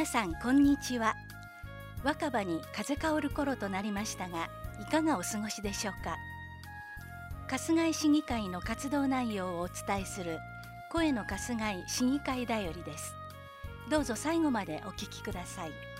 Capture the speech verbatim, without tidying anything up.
皆さんこんにちは。若葉に風香る頃となりましたが、いかがお過ごしでしょうか。春日井市議会の活動内容をお伝えする声の春日井市議会だよりです。どうぞ最後までお聞きください。